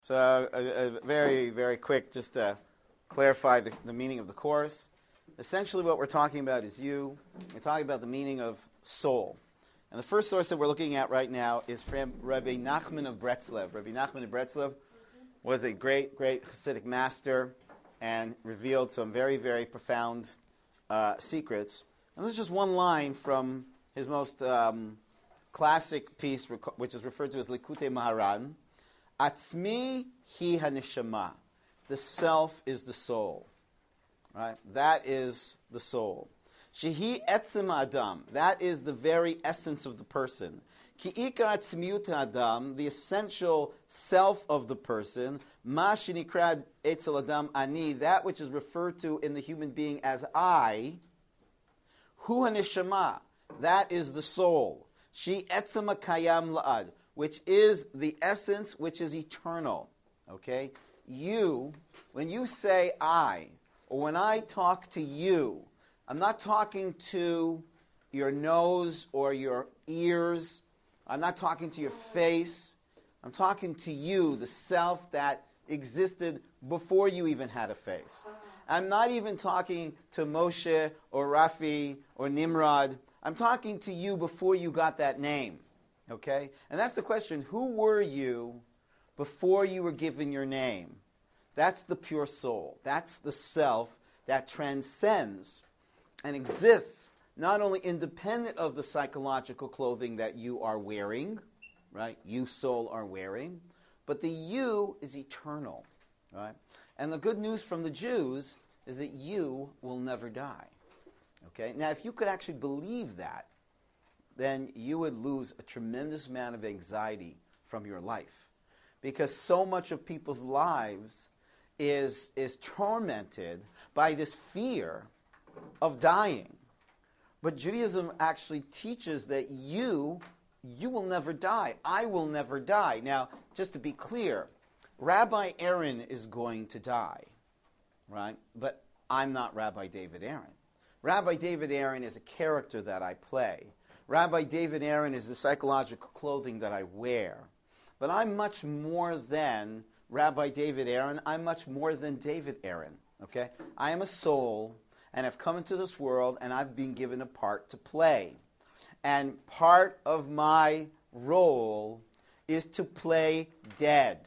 So a very, very quick, just to clarify the meaning of the course. Essentially what we're talking about is you. We're talking about the meaning of soul. And the first source that we're looking at right now is from Rabbi Nachman of Breslov. Rabbi Nachman of Breslov was a great, great Hasidic master and revealed some very, very profound secrets. And this is just one line from his most classic piece, which is referred to as Likutei Maharan. Atzmi hi haneshama. The self is the soul. Right? That is the soul. Shehi etzem adam. That is the very essence of the person. Ki ikar atzmiut adam, the essential self of the person. Ma shenikrad etzel adam ani, that which is referred to in the human being as I. Hu haneshama. That is the soul. She etzem kayam la'ad, which is the essence, which is eternal. Okay? You, when you say I, or when I talk to you, I'm not talking to your nose or your ears. I'm not talking to your face. I'm talking to you, the self that existed before you even had a face. I'm not even talking to Moshe or Rafi or Nimrod. I'm talking to you before you got that name. Okay? And that's the question. Who were you before you were given your name? That's the pure soul. That's the self that transcends and exists not only independent of the psychological clothing that you are wearing, right? You, soul, are wearing, but the you is eternal, right? And the good news from the Jews is that you will never die. Okay? Now, if you could actually believe that, then you would lose a tremendous amount of anxiety from your life. Because so much of people's lives is tormented by this fear of dying. But Judaism actually teaches that you will never die. I will never die. Now, just to be clear, Rabbi Aaron is going to die, right? But I'm not Rabbi David Aaron. Rabbi David Aaron is a character that I play. Rabbi David Aaron is the psychological clothing that I wear. But I'm much more than Rabbi David Aaron. I'm much more than David Aaron. Okay? I am a soul, and I've come into this world, and I've been given a part to play. And part of my role is to play dead.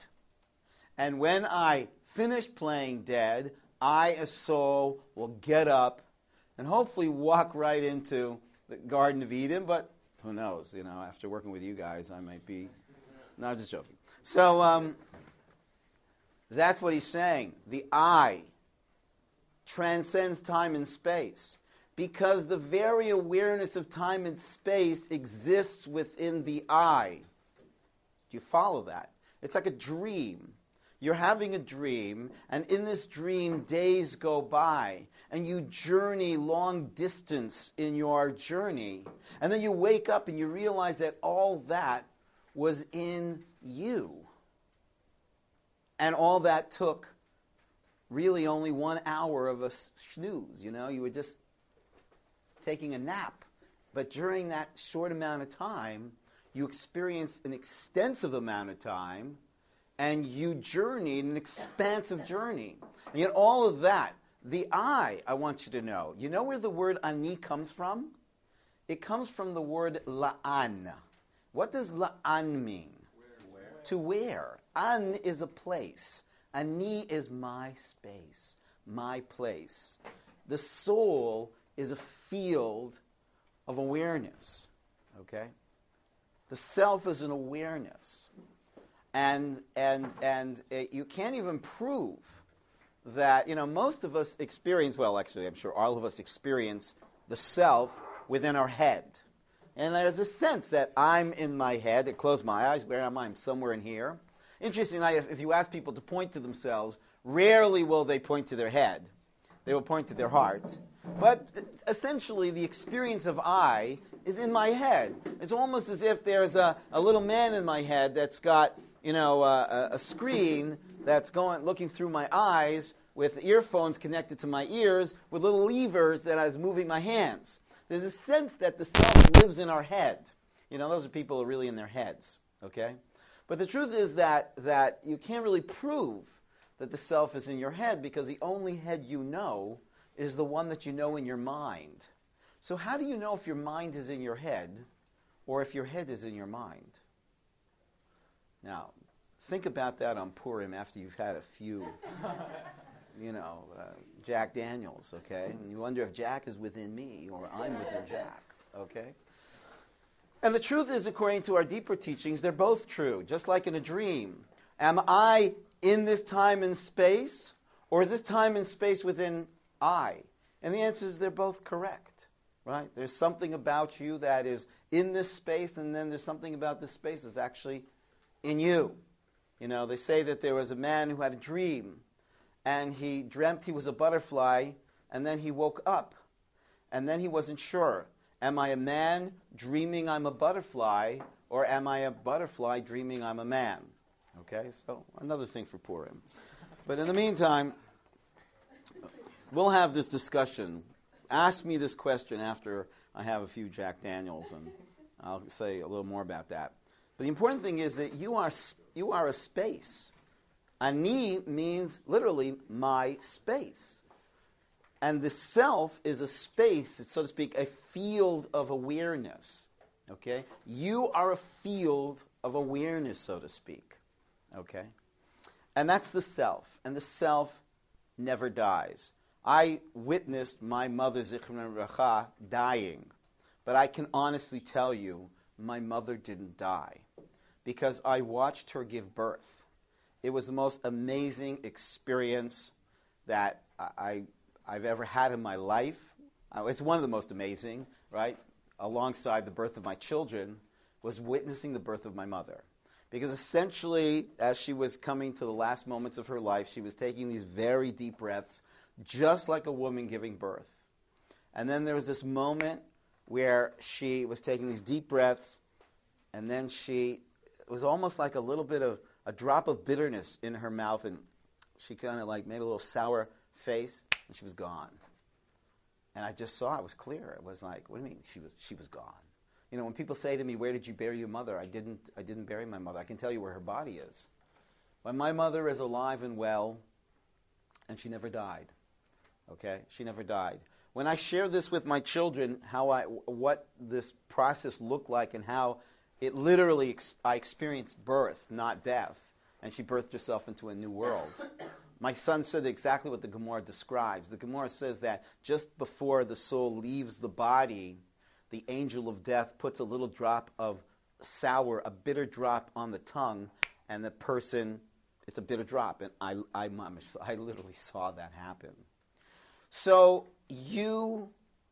And when I finish playing dead, I, a soul, will get up and hopefully walk right into the Garden of Eden, but who knows? You know, after working with you guys, I might be... No, I'm just joking. So, that's what he's saying. The I transcends time and space because the very awareness of time and space exists within the I. Do you follow that? It's like a dream. You're having a dream, and in this dream, days go by, and you journey long distance in your journey, and then you wake up and you realize that all that was in you. And all that took really only 1 hour of a snooze, you know? You were just taking a nap. But during that short amount of time, you experienced an extensive amount of time, and you journeyed an expansive journey. And yet all of that, the I want you to know. You know where the word ani comes from? It comes from the word la'an. What does la'an mean? Where? To where. An is a place. Ani is my space, my place. The soul is a field of awareness. Okay? The self is an awareness. And you can't even prove that, you know, most of us experience, well, actually, I'm sure all of us experience the self within our head. And there's a sense that I'm in my head. I close my eyes. Where am I? I'm somewhere in here. Interestingly, if you ask people to point to themselves, rarely will they point to their head. They will point to their heart. But essentially, the experience of I is in my head. It's almost as if there's a little man in my head that's got, you know, a screen that's looking through my eyes with earphones connected to my ears with little levers that I was moving my hands. There's a sense that the self lives in our head. You know, those are people who are really in their heads, okay? But the truth is that you can't really prove that the self is in your head, because the only head you know is the one that you know in your mind. So how do you know if your mind is in your head or if your head is in your mind? Now, think about that on Purim after you've had a few, Jack Daniels, okay? And you wonder if Jack is within me or I'm within Jack, okay? And the truth is, according to our deeper teachings, they're both true, just like in a dream. Am I in this time and space, or is this time and space within I? And the answer is they're both correct, right? There's something about you that is in this space, and then there's something about this space that's actually in you. They say that there was a man who had a dream, and he dreamt he was a butterfly, and then he woke up, and then he wasn't sure. Am I a man dreaming I'm a butterfly, or am I a butterfly dreaming I'm a man? Okay, so another thing for Purim. But in the meantime, we'll have this discussion. Ask me this question after I have a few Jack Daniels, and I'll say a little more about that. But the important thing is that you are a space. Ani means literally my space. And the self is a space, so to speak, a field of awareness. Okay? You are a field of awareness, so to speak. Okay? And that's the self. And the self never dies. I witnessed my mother, Zichron Racha, dying. But I can honestly tell you, my mother didn't die, because I watched her give birth. It was the most amazing experience that I've ever had in my life. It's one of the most amazing, right? Alongside the birth of my children, was witnessing the birth of my mother. Because essentially, as she was coming to the last moments of her life, she was taking these very deep breaths, just like a woman giving birth. And then there was this moment where she was taking these deep breaths, and then it was almost like a little bit of a drop of bitterness in her mouth, and she kind of like made a little sour face, and she was gone. And I just saw it was clear. It was like, what do you mean she was gone? When people say to me, "Where did you bury your mother?" I didn't bury my mother. I can tell you where her body is. But my mother is alive and well, and she never died. Okay? She never died. When I share this with my children, what this process looked like and how it literally, I experienced birth, not death, and she birthed herself into a new world. My son said exactly what the Gemara describes. The Gemara says that just before the soul leaves the body, the angel of death puts a little drop of sour, a bitter drop on the tongue, and the person, it's a bitter drop. And I literally saw that happen. So you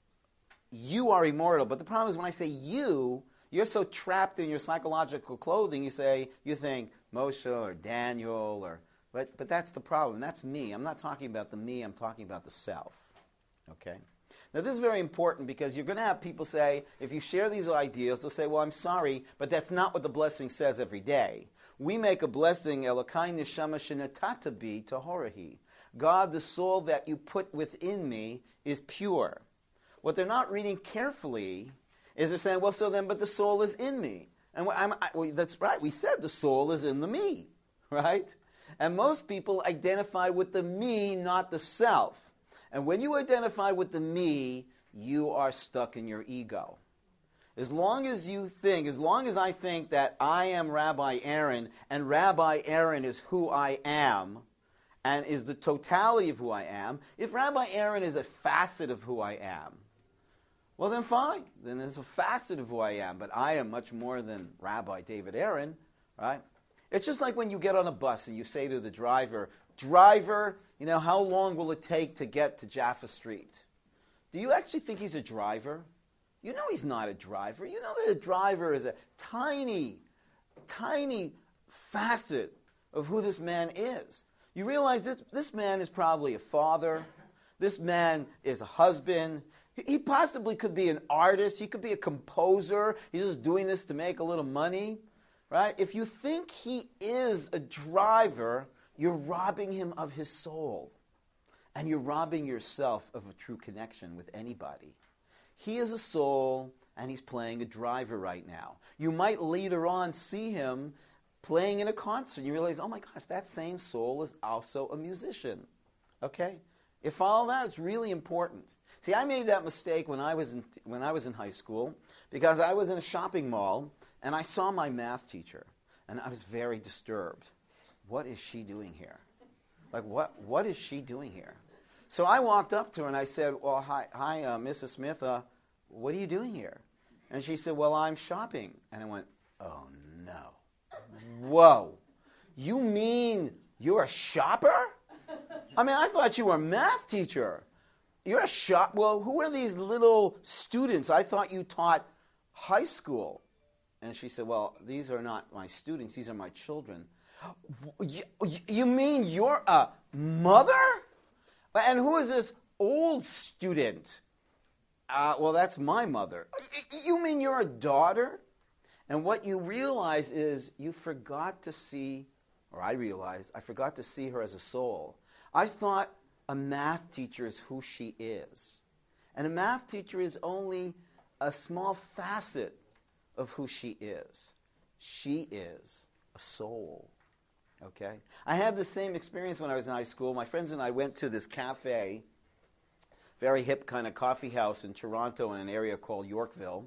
are immortal. But the problem is when I say you're so trapped in your psychological clothing, you think Moshe or Daniel, but that's the problem. That's me. I'm not talking about the me, I'm talking about the self. Okay? Now this is very important, because you're going to have people say, if you share these ideas, they'll say, well, I'm sorry, but that's not what the blessing says every day. We make a blessing, Elokai neshama shenatata bi tahorahi. God, the soul that you put within me is pure. What they're not reading carefully is they're saying, well, so then, but the soul is in me. And that's right, we said the soul is in the me, right? And most people identify with the me, not the self. And when you identify with the me, you are stuck in your ego. As long as I think that I am Rabbi Aaron, and Rabbi Aaron is who I am, and is the totality of who I am, if Rabbi Aaron is a facet of who I am, well then fine. Then there's a facet of who I am, but I am much more than Rabbi David Aaron, right? It's just like when you get on a bus and you say to the driver, how long will it take to get to Jaffa Street? Do you actually think he's a driver? You know he's not a driver. You know that a driver is a tiny, tiny facet of who this man is. You realize this man is probably a father. This man is a husband. He possibly could be an artist. He could be a composer. He's just doing this to make a little money. Right? If you think he is a driver, you're robbing him of his soul. And you're robbing yourself of a true connection with anybody. He is a soul, and he's playing a driver right now. You might later on see him playing in a concert. You realize, oh my gosh, that same soul is also a musician. Okay? You follow that? It's really important. See, I made that mistake when I was in high school because I was in a shopping mall and I saw my math teacher and I was very disturbed. What is she doing here? Like, what is she doing here? So I walked up to her and I said, well, hi, Mrs. Smith, what are you doing here? And she said, well, I'm shopping. And I went, oh, no. Whoa. You mean you're a shopper? I mean, I thought you were a math teacher. You're a shop. Well, who are these little students? I thought you taught high school. And she said, well, these are not my students. These are my children. You mean you're a mother? And who is this old student? Well, that's my mother. You mean you're a daughter? And what you realize is you forgot to see, or I realized, I forgot to see her as a soul. I thought a math teacher is who she is. And a math teacher is only a small facet of who she is. She is a soul. Okay? I had the same experience when I was in high school. My friends and I went to this cafe, very hip kind of coffee house in Toronto in an area called Yorkville.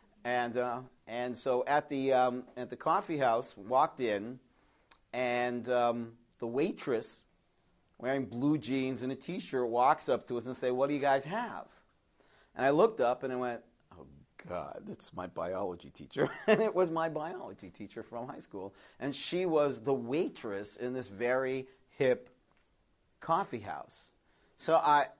And so at the coffee house, walked in, and the waitress, wearing blue jeans and a T-shirt, walks up to us and say, what do you guys have? And I looked up and I went, oh, God, it's my biology teacher. And it was my biology teacher from high school. And she was the waitress in this very hip coffee house. So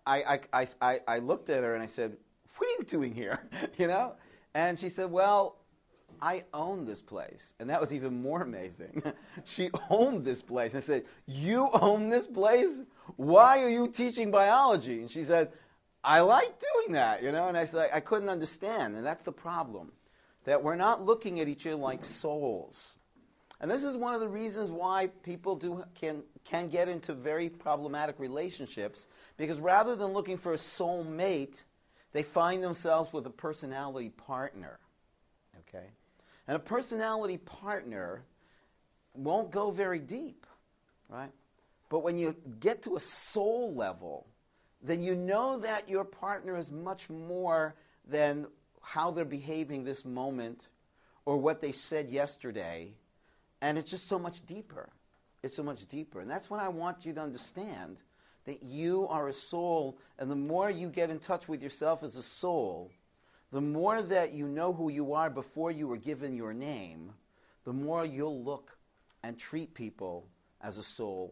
I looked at her and I said, what are you doing here? You know? And she said, well, I own this place. And that was even more amazing. She owned this place. I said, you own this place? Why are you teaching biology? And she said, I like doing that, you know. And I said, I couldn't understand. And that's the problem, that we're not looking at each other like souls. And this is one of the reasons why people can get into very problematic relationships, because rather than looking for a soul mate, they find themselves with a personality partner. Okay? And a personality partner won't go very deep, right? But when you get to a soul level, then you know that your partner is much more than how they're behaving this moment or what they said yesterday. And it's just so much deeper. It's so much deeper. And that's what I want you to understand, that you are a soul. And the more you get in touch with yourself as a soul, the more that you know who you are before you were given your name, the more you'll look and treat people as a soul,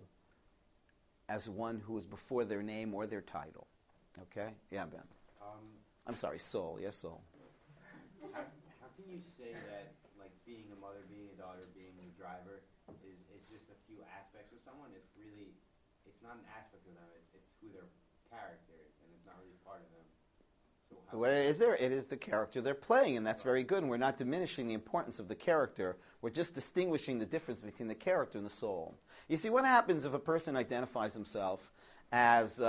as one who is before their name or their title. Okay? Yeah, Ben. I'm sorry, soul. Yes, soul. How can you say that, like, being a mother, being a daughter, being a driver is just a few aspects of someone? It's really, it's not an aspect of them. It's who their character is, and it's not really part of them. What is there? It is the character they're playing, and that's very good. And we're not diminishing the importance of the character. We're just distinguishing the difference between the character and the soul. You see, what happens if a person identifies himself as,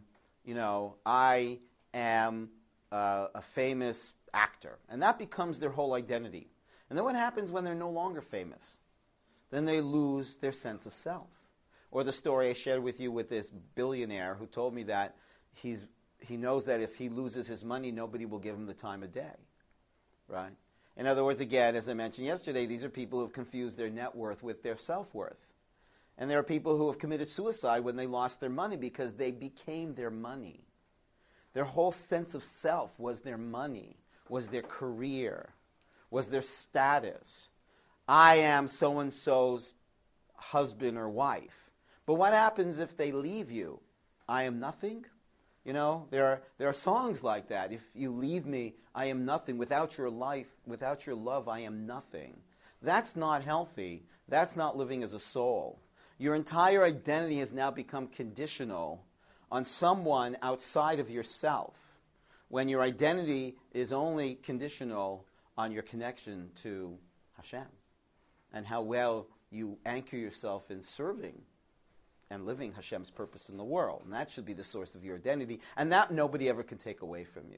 I am a famous actor, and that becomes their whole identity. And then what happens when they're no longer famous? Then they lose their sense of self. Or the story I shared with you with this billionaire who told me that he knows that if he loses his money, nobody will give him the time of day, right? In other words, again, as I mentioned yesterday, these are people who have confused their net worth with their self-worth. And there are people who have committed suicide when they lost their money because they became their money. Their whole sense of self was their money, was their career, was their status. I am so-and-so's husband or wife. But what happens if they leave you? I am nothing? You know, there are songs like that. If you leave me, I am nothing. Without your life, without your love, I am nothing. That's not healthy. That's not living as a soul. Your entire identity has now become conditional on someone outside of yourself, when your identity is only conditional on your connection to Hashem and how well you anchor yourself in serving and living Hashem's purpose in the world. And that should be the source of your identity. And that nobody ever can take away from you.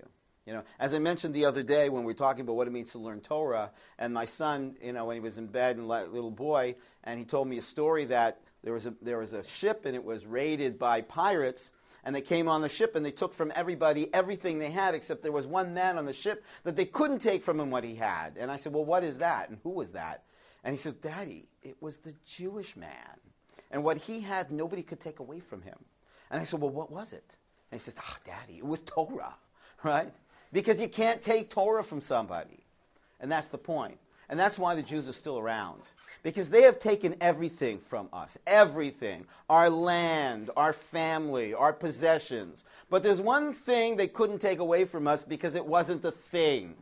As I mentioned the other day when we were talking about what it means to learn Torah, and my son, when he was in bed, and little boy, and he told me a story that there was a ship and it was raided by pirates, and they came on the ship and they took from everybody everything they had, except there was one man on the ship that they couldn't take from him what he had. And I said, well, what is that? And who was that? And he says, Daddy, it was the Jewish man. And what he had, nobody could take away from him. And I said, well, what was it? And he says, Daddy, it was Torah, right? Because you can't take Torah from somebody. And that's the point. And that's why the Jews are still around. Because they have taken everything from us. Everything. Our land, our family, our possessions. But there's one thing they couldn't take away from us because it wasn't a thing.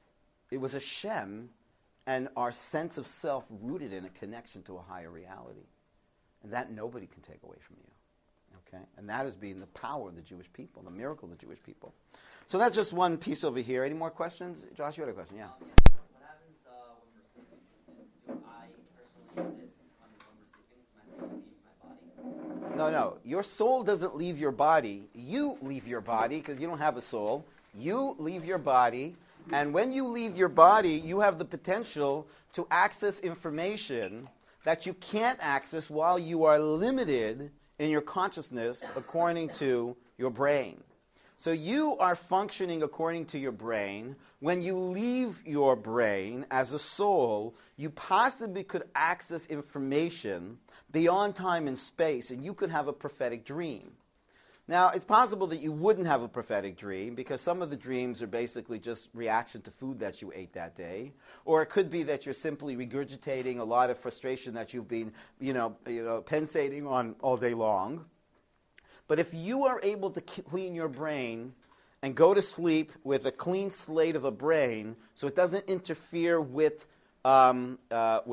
It was Hashem and our sense of self rooted in a connection to a higher reality. And that nobody can take away from you. Okay? And that has been the power of the Jewish people, the miracle of the Jewish people. So that's just one piece over here. Any more questions? Josh, you had a question? Yeah. What happens when we're sleeping? Do I personally exist when we're sleeping? Does my soul leave my body? No. Your soul doesn't leave your body. You leave your body because you don't have a soul. You leave your body. And when you leave your body, you have the potential to access information that you can't access while you are limited in your consciousness according to your brain. So you are functioning according to your brain. When you leave your brain as a soul, you possibly could access information beyond time and space, and you could have a prophetic dream. Now, it's possible that you wouldn't have a prophetic dream because some of the dreams are basically just reaction to food that you ate that day. Or it could be that you're simply regurgitating a lot of frustration that you've been, pensating on all day long. But if you are able to clean your brain and go to sleep with a clean slate of a brain, so it doesn't interfere with the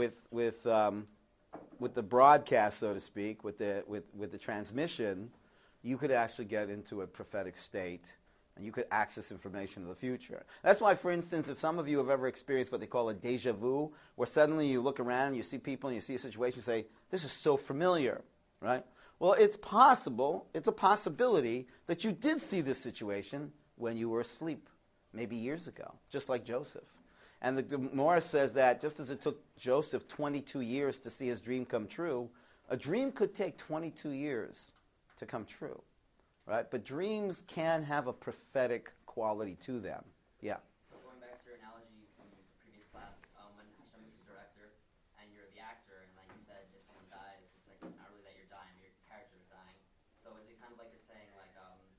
broadcast, so to speak, with the transmission, you could actually get into a prophetic state, and you could access information of the future. That's why, for instance, if some of you have ever experienced what they call a déjà vu, where suddenly you look around, you see people, and you see a situation, you say, this is so familiar, right? Well, it's possible, it's a possibility that you did see this situation when you were asleep, maybe years ago, just like Joseph. And the Gemara says that just as it took Joseph 22 years to see his dream come true, a dream could take 22 years to come true, right? But dreams can have a prophetic quality to them. Yeah. So going back to your analogy from the previous class, when Hashem is the director and you're the actor, and like you said, if someone dies, it's like not really that you're dying, your character is dying. So is it kind of like you're saying, like,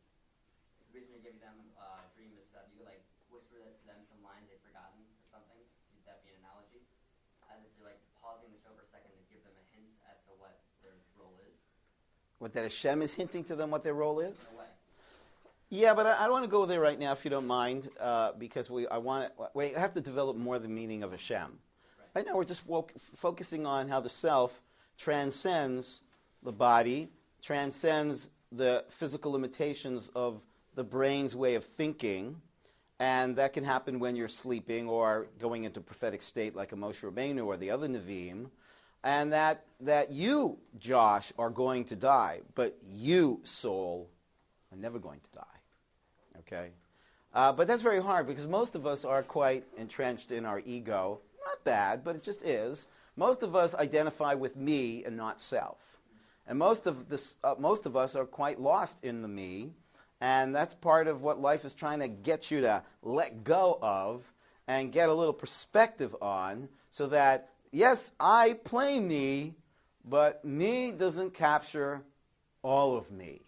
the reason you're giving them a dream is so that you could like whisper to them some lines they've forgotten or something? Would that be an analogy? As if you're like pausing the show for a second to give them a hint as to what their role is? What, that Hashem is hinting to them what their role is? In a way. Yeah, but I don't want to go there right now, if you don't mind, because we have to develop more the meaning of Hashem. Right now we're just focusing on how the self transcends the body, transcends the physical limitations of the brain's way of thinking, and that can happen when you're sleeping or going into a prophetic state like a Moshe Rabbeinu or the other Nevi'im, and that you, Josh, are going to die, but you, soul, are never going to die. Okay? But that's very hard because most of us are quite entrenched in our ego. Not bad, but it just is. Most of us identify with me and not self. And most of us are quite lost in the me, and that's part of what life is trying to get you to let go of and get a little perspective on, so that, yes, I play me, but me doesn't capture all of me,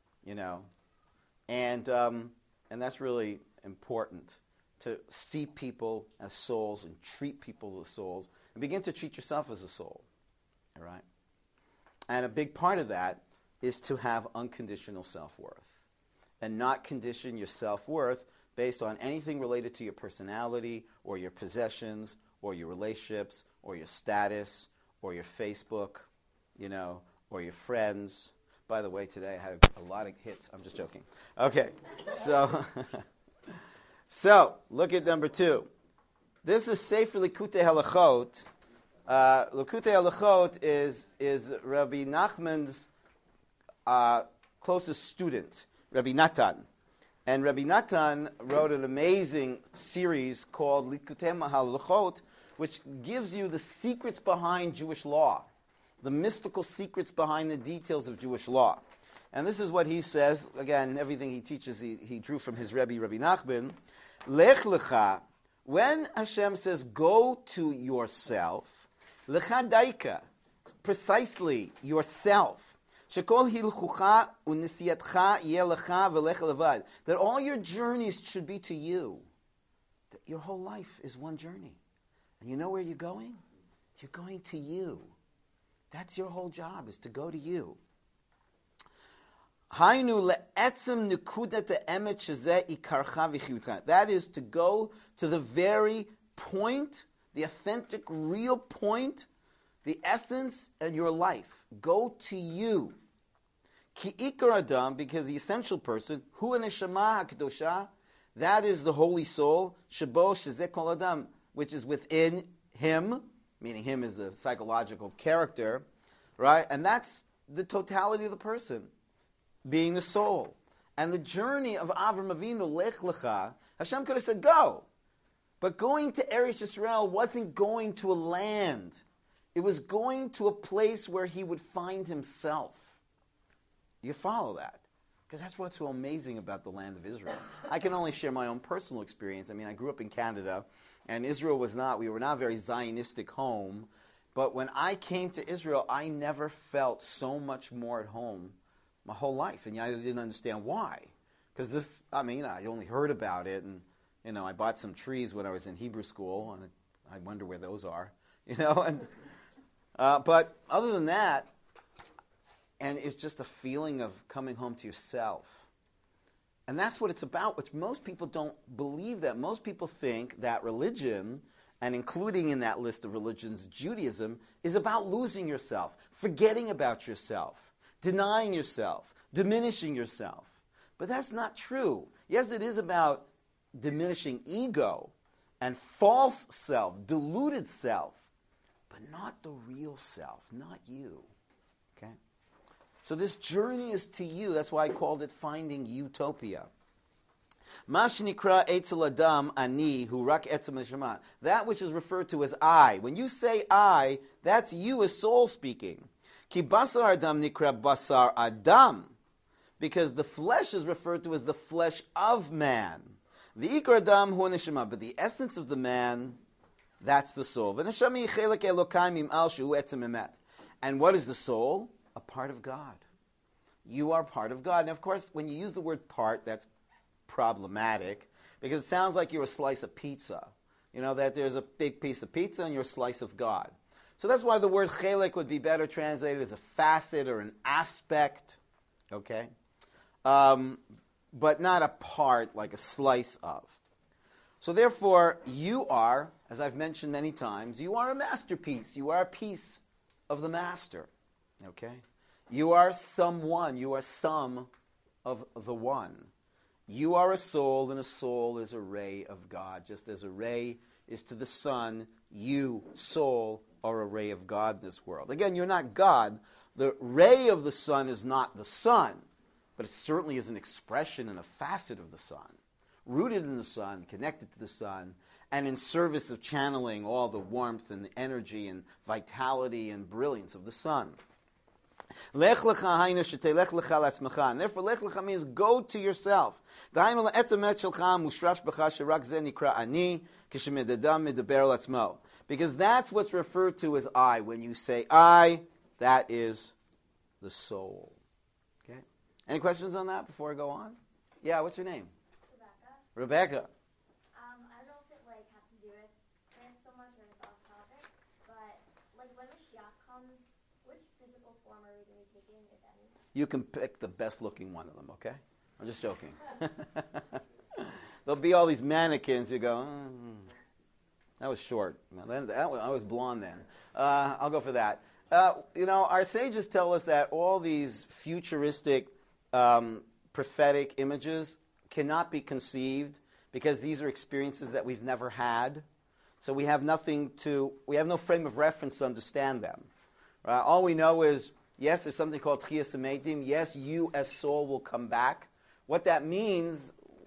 and that's really important, to see people as souls and treat people as souls, and begin to treat yourself as a soul, all right? And a big part of that is to have unconditional self-worth and not condition your self-worth based on anything related to your personality or your possessions or your relationships or your status or your Facebook, or your friends. By the way, today I had a lot of hits. I'm just joking. Okay, so look at number 2. This is Sefer Likutei Halachot. Likutei Halachot is Rabbi Nachman's closest student, Rabbi Natan. And Rabbi Natan wrote an amazing series called Likutei Mahalochot, which gives you the secrets behind Jewish law, the mystical secrets behind the details of Jewish law. And this is what he says. Again, everything he teaches, he drew from his Rebbe, Rabbi Nachman. Lech lecha, when Hashem says, go to yourself, lecha daika, precisely yourself. Shekol hilchucha unisiyatcha yelecha velech levad. That all your journeys should be to you. That your whole life is one journey. And you know where you're going? You're going to you. That's your whole job, is to go to you. That is to go to the very point, the authentic, real point, the essence of your life. Go to you. Ki ikar adam, because the essential person, hu neshama hakdosha, that is the holy soul, shebo shezeh kol adam, which is within him, meaning him is a psychological character, right? And that's the totality of the person, being the soul. And the journey of Avram Avinu, Lech Lecha, Hashem could have said, go. But going to Eretz Yisrael wasn't going to a land. It was going to a place where he would find himself. You follow that? Because that's what's so amazing about the land of Israel. I can only share my own personal experience. I mean, I grew up in Canada, and Israel we were not a very Zionistic home. But when I came to Israel, I never felt so much more at home my whole life, and I didn't understand why. Because I only heard about it, and, I bought some trees when I was in Hebrew school, and I wonder where those are, and, but other than that, and it's just a feeling of coming home to yourself. And that's what it's about, which most people don't believe that. Most people think that religion, and including in that list of religions, Judaism, is about losing yourself, forgetting about yourself, denying yourself, diminishing yourself. But that's not true. Yes, it is about diminishing ego and false self, deluded self, but not the real self, not you. Okay? So this journey is to you. That's why I called it Finding Utopia. Mashnikra etzel adam ani hu rak etzem neshama. That which is referred to as I. When you say I, that's you as soul speaking. Ki basar adam nikra basar adam, because the flesh is referred to as the flesh of man. The ikar adam hu neshama, but the essence of the man, that's the soul. V'neshama chelek elokai mim'al shehu etzem emet. And what is the soul? A part of God. You are part of God. And of course, when you use the word part, that's problematic, because it sounds like you're a slice of pizza. That there's a big piece of pizza and you're a slice of God. So that's why the word chelek would be better translated as a facet or an aspect, okay? But not a part, like a slice of. So therefore, you are, as I've mentioned many times, you are a masterpiece. You are a piece of the master, okay? You are someone. You are some of the one. You are a soul, and a soul is a ray of God. Just as a ray is to the sun, you, soul, are a ray of God in this world. Again, you're not God. The ray of the sun is not the sun, but it certainly is an expression and a facet of the sun, rooted in the sun, connected to the sun, and in service of channeling all the warmth and the energy and vitality and brilliance of the sun. Lech lecha hainu shetelech lecha latzmecha, and therefore lech lecha means go to yourself. Dainu la'etzem et shelcha mushrash b'cha sherak zeh nikra ani k'shemedadam medaber latzmo. Because that's what's referred to as I. When you say I, that is the soul. Okay. Any questions on that before I go on? Yeah. What's your name? Rebecca. I don't know if it has to do with this so much when it's off topic, but when Mashiach comes, which physical form are we going to be taking, if any? You can pick the best looking one of them, okay? I'm just joking. There'll be all these mannequins. You go, that was short. I was blonde then. I'll go for that. Our sages tell us that all these futuristic prophetic images cannot be conceived because these are experiences that we've never had. So we have no frame of reference to understand them. All we know is, yes, there's something called Tchiyas HaMeitim. Yes, you as soul will come back. What that means,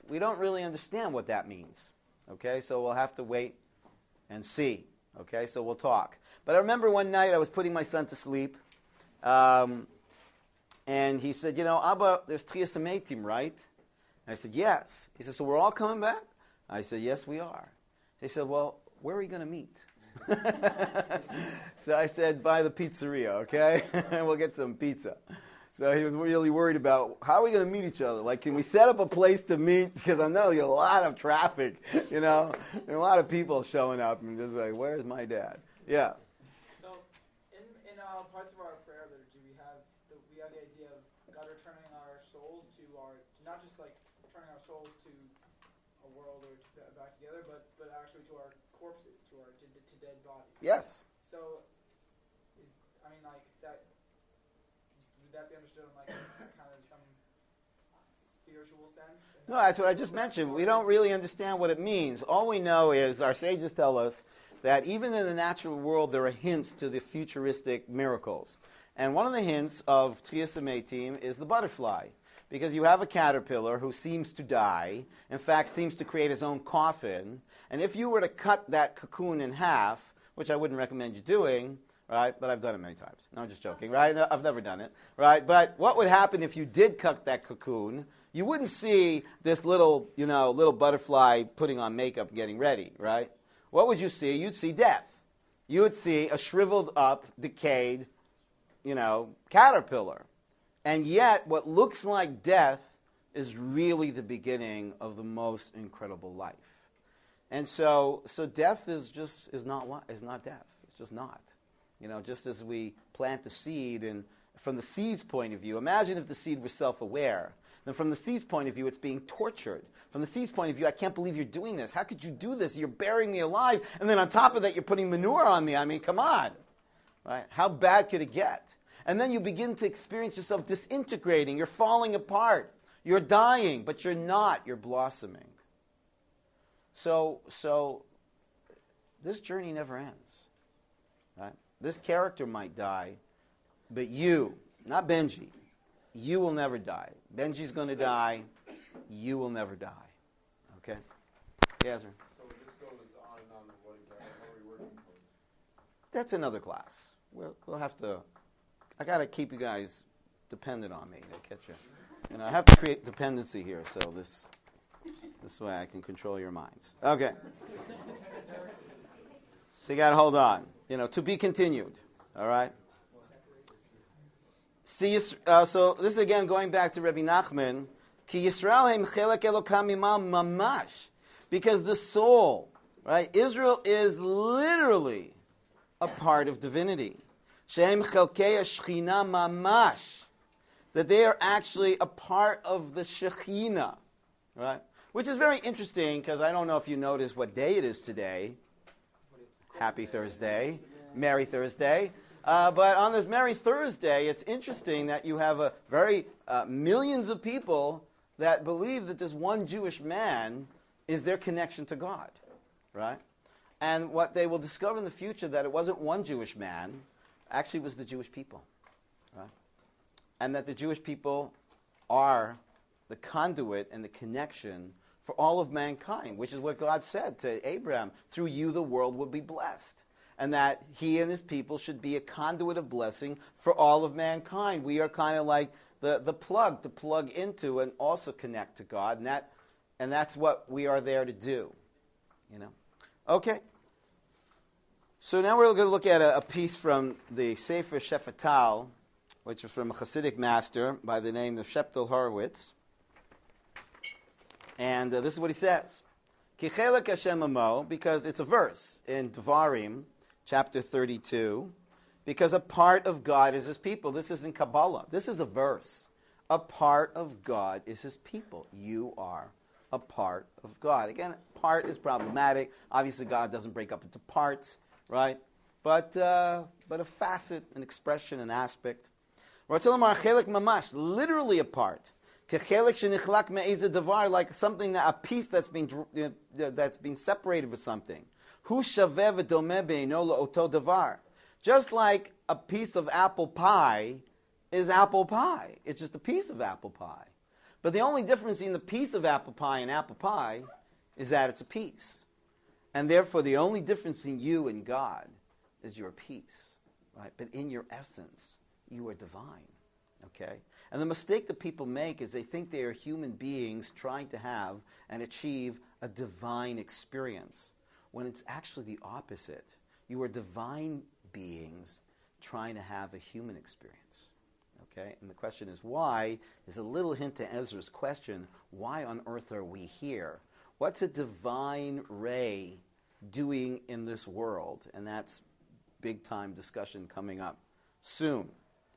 we don't really understand what that means. Okay, so we'll have to wait and see. Okay, so we'll talk. But I remember one night I was putting my son to sleep, and he said, Abba, there's Trias Ametim, right? And I said, yes. He said, so we're all coming back? I said, yes, we are. He said, well, where are we going to meet? So I said, by the pizzeria, okay? We'll get some pizza. So he was really worried about, how are we going to meet each other? Like, can we set up a place to meet? Because I know there's a lot of traffic, There are a lot of people showing up and just like, where's my dad? Yeah. So, in parts of our prayer liturgy, we have the idea of God returning our souls to not just like returning our souls to a world or back together, but actually to our corpses, to dead bodies. Yes. So, that. Would that be understood in kind of some spiritual sense? No, that's what I just mentioned. We don't really understand what it means. All we know is our sages tell us that even in the natural world there are hints to the futuristic miracles. And one of the hints of Trias Ametim is the butterfly. Because you have a caterpillar who seems to die, in fact seems to create his own coffin, and if you were to cut that cocoon in half, which I wouldn't recommend you doing, right? But I've done it many times. No, I'm just joking, right? No, I've never done it, right? But what would happen if you did cut that cocoon? You wouldn't see this little butterfly putting on makeup and getting ready, right? What would you see? You'd see death. You would see a shriveled up, decayed, caterpillar. And yet, what looks like death is really the beginning of the most incredible life. And so death is not death. It's just not. Just as we plant the seed, and from the seed's point of view, imagine if the seed was self-aware. Then from the seed's point of view, it's being tortured. From the seed's point of view, I can't believe you're doing this. How could you do this? You're burying me alive. And then on top of that, you're putting manure on me. I mean, come on. Right? How bad could it get? And then you begin to experience yourself disintegrating. You're falling apart. You're dying, but you're not. You're blossoming. So this journey never ends. Right? This character might die, but you, not Benji, you will never die. Benji's going to die. You will never die. Okay? Yes, sir. So this goes on and on. What exactly are we working towards? That's another class. We'll have to. I got to keep you guys dependent on me to catch you. I have to create dependency here, so this way I can control your minds. Okay. So you got to hold on. To be continued. All right? See, so this is again going back to Rabbi Nachman. Ki Yisrael hem chelek Elokam imam mamash. Because the soul, right? Israel is literally a part of divinity. Shem chelkei Shechina mamash. That they are actually a part of the Shekhinah. Right? Which is very interesting, because I don't know if you noticed what day it is today. Happy Thursday. Merry Thursday. But on this Merry Thursday, it's interesting that you have millions of people that believe that this one Jewish man is their connection to God. Right? And what they will discover in the future, that it wasn't one Jewish man, actually was the Jewish people. Right? And that the Jewish people are the conduit and the connection for all of mankind, which is what God said to Abraham. Through you the world will be blessed. And that he and his people should be a conduit of blessing for all of mankind. We are kind of like the plug to plug into and also connect to God. And that's what we are there to do. Okay. So now we're going to look at a piece from the Sefer Shefatal, which is from a Hasidic master by the name of Sheptel Horowitz. And this is what he says. Ki chelek Hashem amo, because it's a verse in Devarim, chapter 32, because a part of God is his people. This is in Kabbalah. This is a verse. A part of God is his people. You are a part of God. Again, part is problematic. Obviously, God doesn't break up into parts, right? But a facet, an expression, an aspect. Literally a part. Like something, a piece that's been separated with something. Just like a piece of apple pie is apple pie. It's just a piece of apple pie. But the only difference in the piece of apple pie and apple pie is that it's a piece. And therefore, the only difference in you and God is your piece, right? But in your essence, you are divine, okay? And the mistake that people make is they think they are human beings trying to have and achieve a divine experience, when it's actually the opposite. You are divine beings trying to have a human experience, okay? And the question is why, is a little hint to Ezra's question, why on earth are we here? What's a divine ray doing in this world? And that's big time discussion coming up soon.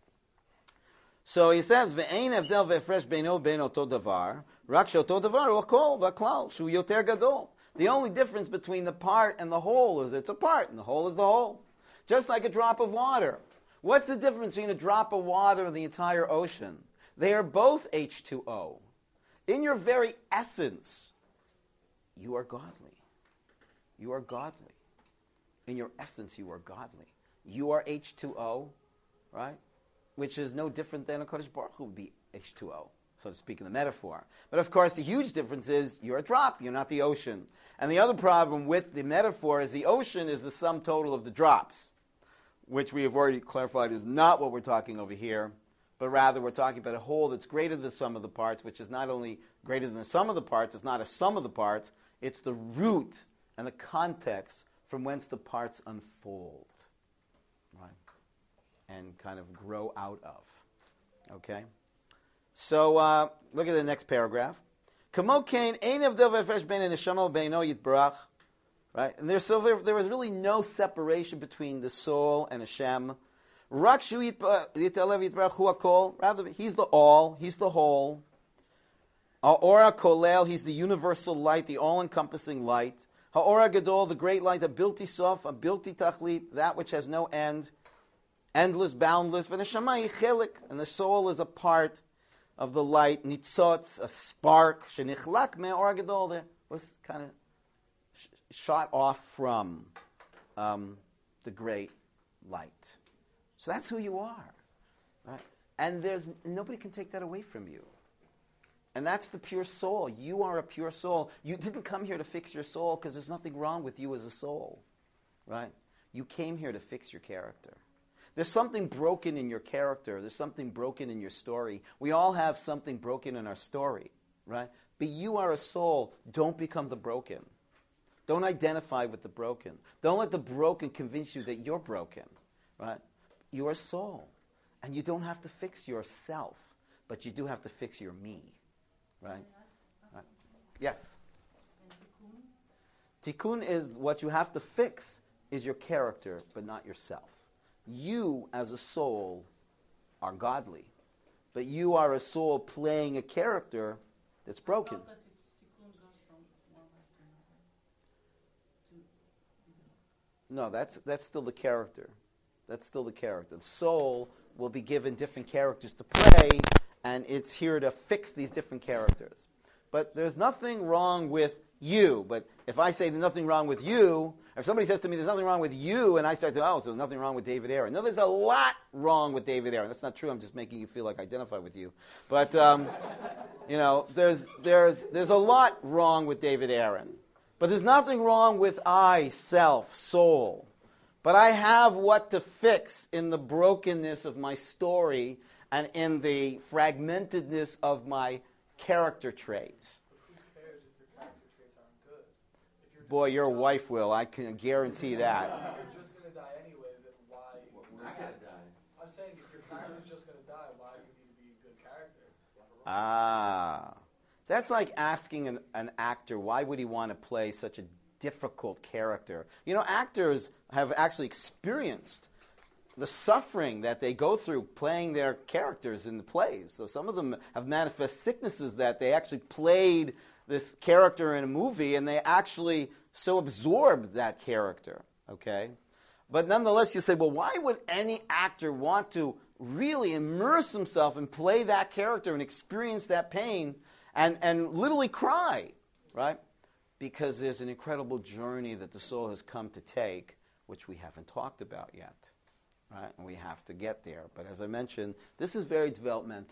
So he says, "Ve'ein evdel ve'efresh beino bein oto davar, rak she'oto davar hu hakol v'aklal shu yoter gadol." The only difference between the part and the whole is it's a part, and the whole is the whole. Just like a drop of water. What's the difference between a drop of water and the entire ocean? They are both H2O. In your very essence, you are godly. You are godly. In your essence, you are godly. You are H2O, right? Which is no different than a Kodesh Baruch Hu would be H2O, so to speak, in the metaphor. But of course, the huge difference is you're a drop, you're not the ocean. And the other problem with the metaphor is the ocean is the sum total of the drops, which we have already clarified is not what we're talking over here, but rather we're talking about a whole that's greater than the sum of the parts, which is not only greater than the sum of the parts, it's not a sum of the parts, it's the root and the context from whence the parts unfold, right, and kind of grow out of. Okay? So look at the next paragraph. Kamo kain ein avdel v'efresh bein neshama beino yitbarach. Right? And there was really no separation between the soul and Hashem. Rak shu yitalev yitbarach hu hakol. Rather, he's the all, he's the whole. Ha'ora kolel, he's the universal light, the all-encompassing light. Ha'ora gadol, the great light, a bilti sof, a bilti tachlit, that which has no end, endless, boundless. V'neshama yichelik, and the soul is a part of the light. Nitzotz, a spark. Shenichlak me'ora gadol, that was kind of shot off from the great light. So that's who you are, right? And nobody can take that away from you. And that's the pure soul. You are a pure soul. You didn't come here to fix your soul because there's nothing wrong with you as a soul, right? You came here to fix your character. There's something broken in your character. There's something broken in your story. We all have something broken in our story, right? But you are a soul. Don't become the broken. Don't identify with the broken. Don't let the broken convince you that you're broken, right? You're a soul. And you don't have to fix yourself, but you do have to fix your me. Right? Right? Yes. Tikkun is what you have to fix is your character, but not yourself. You, as a soul, are godly, but you are a soul playing a character that's broken. No, that's still the character. That's still the character. The soul will be given different characters to play, and it's here to fix these different characters. But there's nothing wrong with you. But if I say there's nothing wrong with you, if somebody says to me there's nothing wrong with you, and I start to, so there's nothing wrong with David Aaron. No, there's a lot wrong with David Aaron. That's not true. I'm just making you feel like I identify with you. But, there's a lot wrong with David Aaron. But there's nothing wrong with I, self, soul. But I have what to fix in the brokenness of my story and in the fragmentedness of my character traits. Who cares if your character traits aren't good? If you're Boy, your wife will. I can guarantee that. If you're just going to die anyway, then why? We're not gonna die. I'm saying if your character's just going to die, why do you need to be a good character? That's like asking an actor, why would he want to play such a difficult character? You know, actors have actually experienced the suffering that they go through playing their characters in the plays. So some of them have manifest sicknesses that they actually played this character in a movie and they actually so absorbed that character, okay? But nonetheless, you say, well, why would any actor want to really immerse himself and play that character and experience that pain and literally cry, right? Because there's an incredible journey that the soul has come to take, which we haven't talked about yet, right? And we have to get there. But as I mentioned, this is very developmental.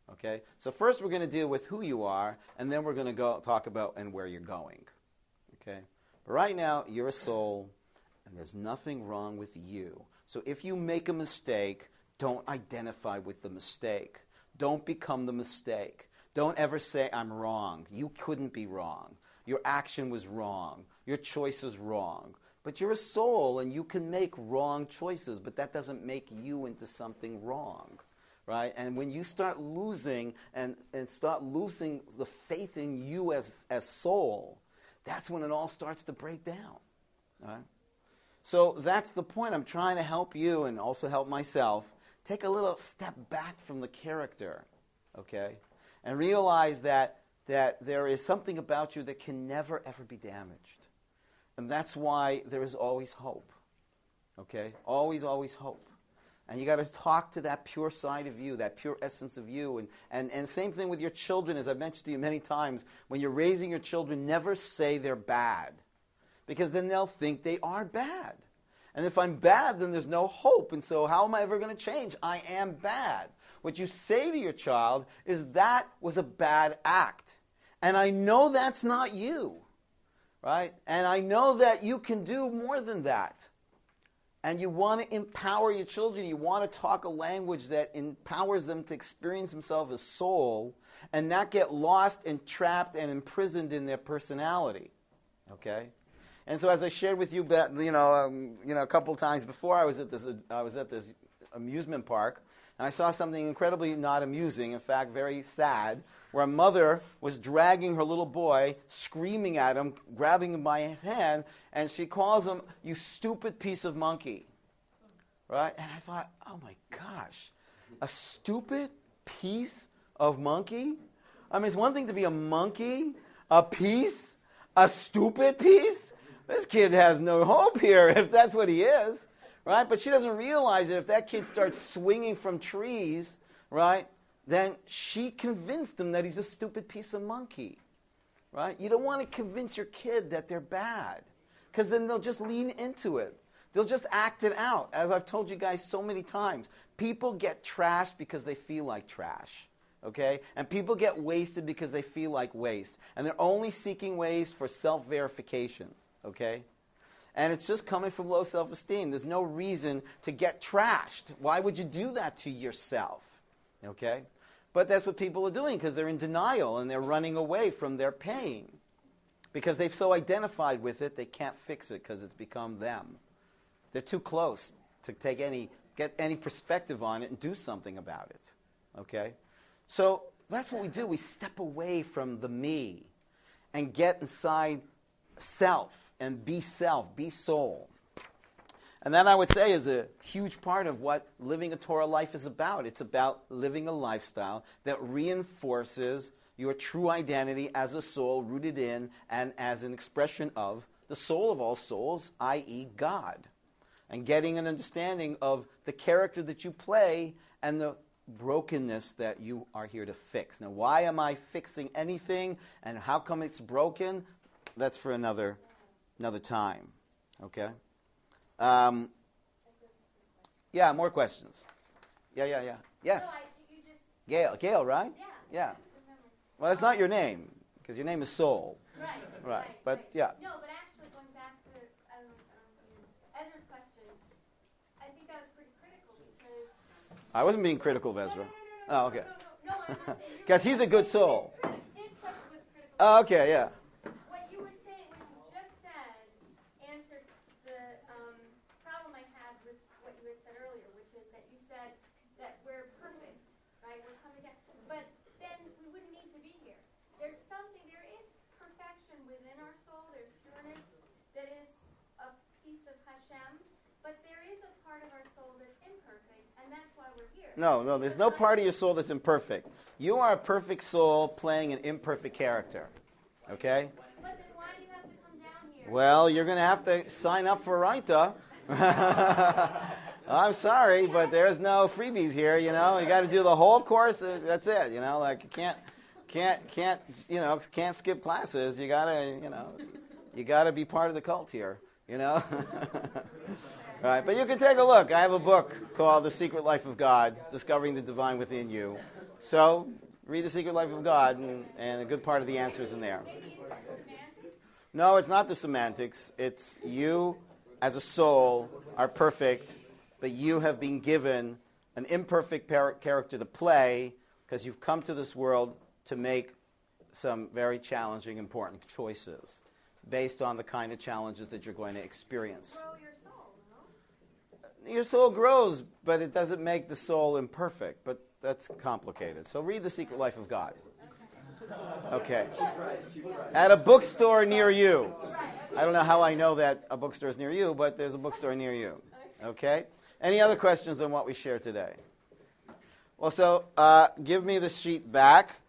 Okay? So first we're going to deal with who you are, and then we're going to go talk about and where you're going. Okay? But right now, you're a soul, and there's nothing wrong with you. So if you make a mistake, don't identify with the mistake. Don't become the mistake. Don't ever say, I'm wrong. You couldn't be wrong. Your action was wrong. Your choice was wrong. But you're a soul, and you can make wrong choices, but that doesn't make you into something wrong. Right? And when you start losing and start losing the faith in you as soul, that's when it all starts to break down. All right? So that's the point. I'm trying to help you and also help myself take a little step back from the character, okay, and realize that there is something about you that can never, ever be damaged. And that's why there is always hope, okay? Always, always hope. And you got to talk to that pure side of you, that pure essence of you. And same thing with your children, as I've mentioned to you many times. When you're raising your children, never say they're bad, because then they'll think they are bad. And if I'm bad, then there's no hope. And so how am I ever going to change? I am bad. What you say to your child is, that was a bad act. And I know that's not you, right? And I know that you can do more than that. And you want to empower your children. You want to talk a language that empowers them to experience themselves as soul and not get lost and trapped and imprisoned in their personality, okay? And so, as I shared with you, a couple times before, I was at this amusement park, and I saw something incredibly not amusing. In fact, very sad, where a mother was dragging her little boy, screaming at him, grabbing him by his hand, and she calls him, "You stupid piece of monkey." Right? And I thought, oh my gosh, a stupid piece of monkey? I mean, it's one thing to be a monkey, a stupid piece. This kid has no hope here if that's what he is, right? But she doesn't realize that if that kid starts swinging from trees, right, then she convinced him that he's a stupid piece of monkey, right? You don't want to convince your kid that they're bad, because then they'll just lean into it. They'll just act it out. As I've told you guys so many times, people get trashed because they feel like trash. Okay? And people get wasted because they feel like waste. And they're only seeking ways for self-verification. Okay? And it's just coming from low self-esteem. There's no reason to get trashed. Why would you do that to yourself? Okay? But that's what people are doing, because they're in denial and they're running away from their pain. Because they've so identified with it, they can't fix it because it's become them. They're too close to get any perspective on it and do something about it. Okay? So that's what we do. We step away from the me and get inside self, be soul. And that, I would say, is a huge part of what living a Torah life is about. It's about living a lifestyle that reinforces your true identity as a soul rooted in and as an expression of the soul of all souls, i.e. God. And getting an understanding of the character that you play and the brokenness that you are here to fix. Now, why am I fixing anything and how come it's broken? That's for another time. Okay? Yeah, more questions. Yeah. Yes. No, you just, Gail, right? yeah. Well, that's not your name, because your name is Soul. Right. But, yeah. No, but actually, going back to, Ezra's question, I think that was pretty critical because... I wasn't being critical of Ezra. No, okay. No, I'm not saying... Because he's a good soul. His question was critical. Oh, okay, yeah. What you were saying, what you just said, answered the problem I had with what you had said earlier, which is that you said that we're perfect, right? We're coming down. But then we wouldn't need to be here. There is perfection within our soul. There's pureness that is a piece of Hashem. But there is a part of our soul that's imperfect, and that's why we're here. No, there's no part of your soul that's imperfect. You are a perfect soul playing an imperfect character. Okay? But then why do you have to come down here? Well, you're going to have to sign up for Raita. I'm sorry, but there's no freebies here, You got to do the whole course. That's it, Like, you can't skip classes. You got to be part of the cult here, Right, but you can take a look. I have a book called The Secret Life of God, Discovering the Divine Within You. So read The Secret Life of God, and a good part of the answer is in there. Maybe it's semantics? No, it's not the semantics. It's you as a soul are perfect, but you have been given an imperfect character to play because you've come to this world to make some very challenging, important choices based on the kind of challenges that you're going to experience. Grow your soul, no? Your soul grows, but it doesn't make the soul imperfect. But that's complicated. So read The Secret Life of God. Okay. At a bookstore near you. I don't know how I know that a bookstore is near you, but there's a bookstore near you. Okay? Any other questions on what we shared today? Well, so give me the sheet back.